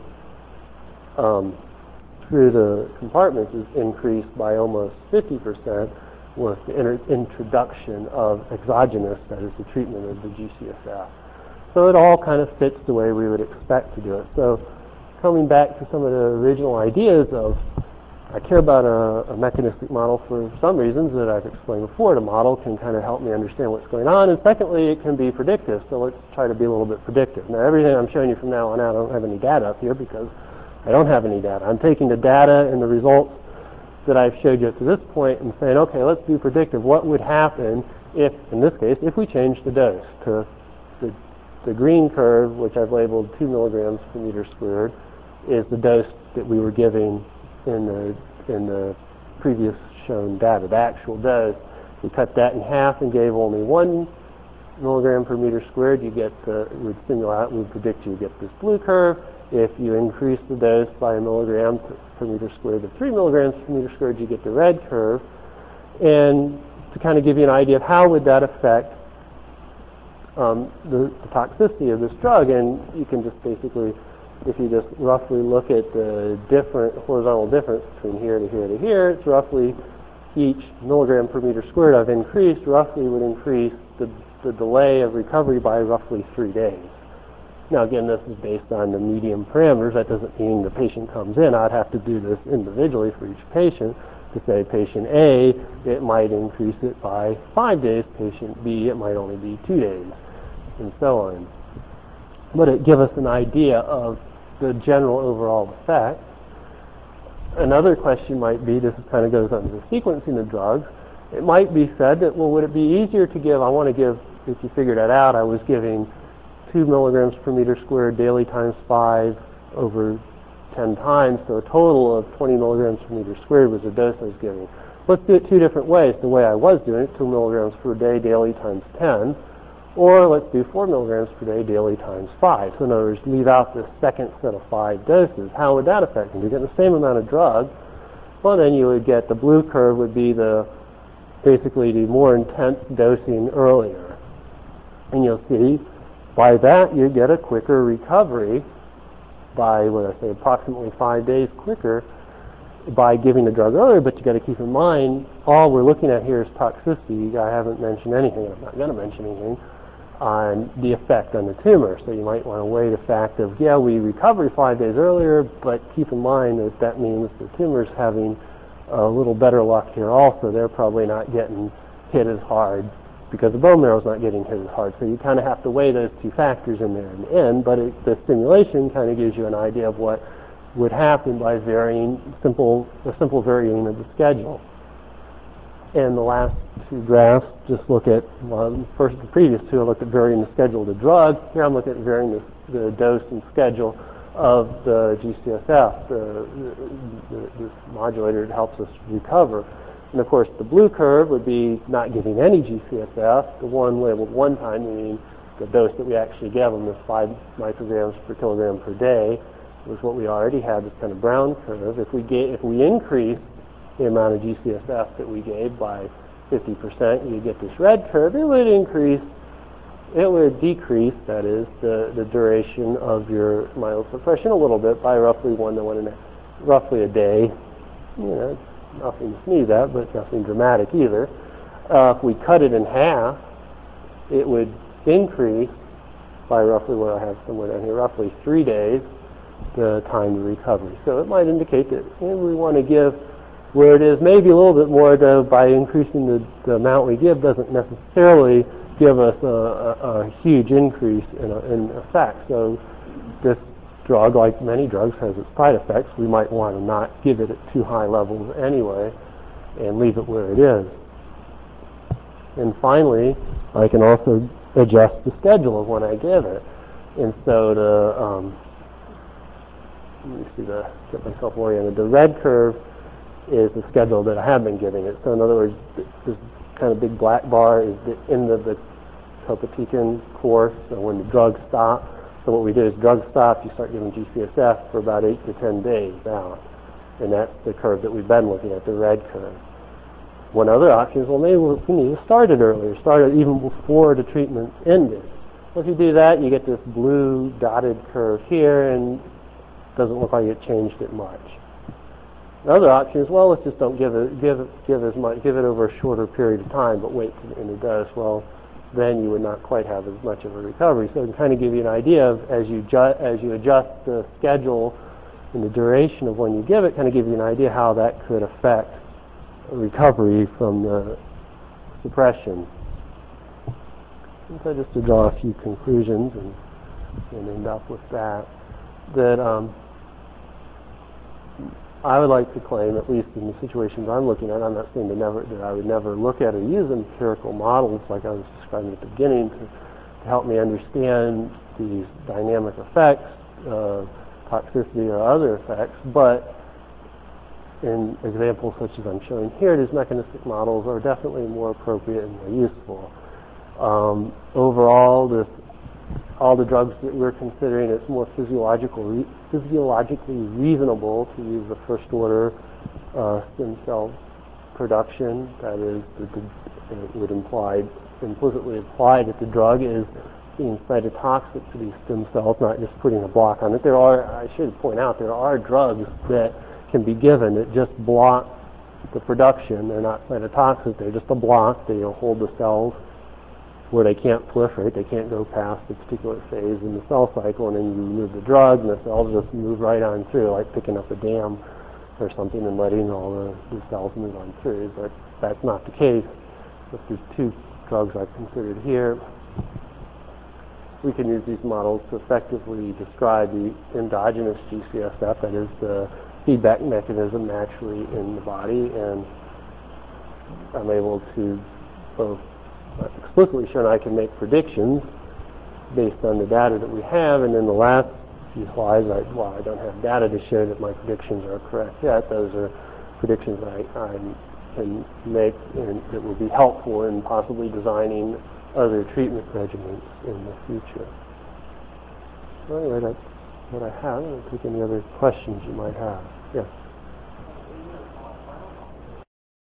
A: um, through the compartments is increased by almost fifty percent with the inter- introduction of exogenous, that is the treatment of the G C S F. So it all kind of fits the way we would expect to do it. So coming back to some of the original ideas of, I care about a, a mechanistic model for some reasons that I've explained before. The model can kind of help me understand what's going on, and secondly, it can be predictive. So let's try to be a little bit predictive. Now, everything I'm showing you from now on out, I don't have any data up here because I don't have any data. I'm taking the data and the results that I've showed you up to this point and saying, okay, let's do predictive. What would happen if, in this case, if we change the dose to the The green curve, which I've labeled two milligrams per meter squared, is the dose that we were giving in the in the previous shown data, the actual dose. We cut that in half and gave only one milligram per meter squared. You get the would simulate would predict you get this blue curve. If you increase the dose by a milligram per meter squared to three milligrams per meter squared, you get the red curve. And to kind of give you an idea of how would that affect Um, the, the toxicity of this drug, and you can just basically, if you just roughly look at the different horizontal difference between here to here to here, it's roughly each milligram per meter squared I've increased roughly would increase the, the delay of recovery by roughly three days. Now again, this is based on the medium parameters. That doesn't mean the patient comes in. I'd have to do this individually for each patient. To say patient A, it might increase it by five days. Patient B, it might only be two days, and so on. But it gives us an idea of the general overall effect. Another question might be, this kind of goes under the sequencing of drugs, it might be said that, well, would it be easier to give, I want to give, if you figure that out, I was giving two milligrams per meter squared daily times five over ten times, so a total of twenty milligrams per meter squared was the dose I was giving. Let's do it two different ways. The way I was doing it, two milligrams per day daily times ten, or let's do four milligrams per day daily times five. So in other words, leave out the second set of five doses. How would that affect them? You get the same amount of drug, well then you would get the blue curve would be the basically the more intense dosing earlier. And you'll see by that you get a quicker recovery by, what I say, approximately five days quicker by giving the drug earlier. But you got to keep in mind, all we're looking at here is toxicity. I haven't mentioned anything, I'm not going to mention anything, on the effect on the tumor. So you might want to weigh the fact of, yeah, we recovered five days earlier, but keep in mind that that means the tumor's having a little better luck here also. They're probably not getting hit as hard because the bone marrow's not getting hit as hard. So you kind of have to weigh those two factors in there in the end, but it, the simulation kind of gives you an idea of what would happen by varying simple, a simple varying of the schedule. And the last two graphs just look at, well, first the previous two, I looked at varying the schedule of the drug. Here I'm looking at varying the, the dose and schedule of the G C S F, the, the, the, this modulator that helps us recover. And of course the blue curve would be not giving any G C S F. The one labeled one time, meaning the dose that we actually gave them, this five micrograms per kilogram per day, was what we already had, this kind of brown curve. If we gave, if we increase the amount of G C S F that we gave by fifty percent, you get this red curve. It would increase, it would decrease, that is, the, the duration of your myelosuppression a little bit by roughly one to one and a, roughly a day. You know, nothing to sneeze at, but nothing dramatic either. Uh, if we cut it in half, it would increase by roughly, what I have somewhere down here, roughly three days, the time to recovery. So it might indicate that maybe we want to give where it is maybe a little bit more, though, by increasing the, the amount we give doesn't necessarily give us a, a, a huge increase in, a, in effect. So this drug, like many drugs, has its side effects. We might want to not give it at too high levels anyway and leave it where it is. And finally, I can also adjust the schedule of when I give it. And so to, um, let me see the, get myself oriented. The red curve is the schedule that I have been giving it. So in other words, this kind of big black bar is the end of the topotecan course, so when the drugs stop. So what we do is drug stop, you start giving G C S F for about eight to ten days out. And that's the curve that we've been looking at, the red curve. One other option is, well, maybe we need to start it earlier, start it even before the treatment ended. Well, if you do that, you get this blue dotted curve here, and it doesn't look like it changed it much. Another option is, well, let's just don't give it, give it, give as much, give it over a shorter period of time, but wait till the end of the dose. Well, then you would not quite have as much of a recovery. So it can kind of give you an idea of, as you ju as you adjust the schedule and the duration of when you give it, kind of give you an idea how that could affect recovery from the suppression. And so just to draw a few conclusions and, and end up with that, that um, I would like to claim, at least in the situations I'm looking at, I'm not saying that, never, that I would never look at or use empirical models like I was describing at the beginning to, to help me understand these dynamic effects, uh, toxicity or other effects, but in examples such as I'm showing here, these mechanistic models are definitely more appropriate and more useful. Um, overall, this all the drugs that we're considering, it's more physiological, re physiologically reasonable to use the first order uh, stem cell production. That is, that the, it would imply, implicitly imply that the drug is being cytotoxic to these stem cells, not just putting a block on it. There are, I should point out, there are drugs that can be given that just block the production. They're not cytotoxic, they're just a block. They hold the cells where they can't proliferate, they can't go past a particular phase in the cell cycle, and then you remove the drug and the cells just move right on through, like picking up a dam or something and letting all the, the cells move on through. But that's not the case with the two drugs I've considered here. We can use these models to effectively describe the endogenous G C S F, that is the feedback mechanism naturally in the body, and I'm able to both explicitly shown I can make predictions based on the data that we have, and in the last few slides, I, well, I don't have data to show that my predictions are correct yet. Those are predictions I, I can make and that will be helpful in possibly designing other treatment regimens in the future. So anyway, that's what I have. I'll take any other questions you might have. Yes?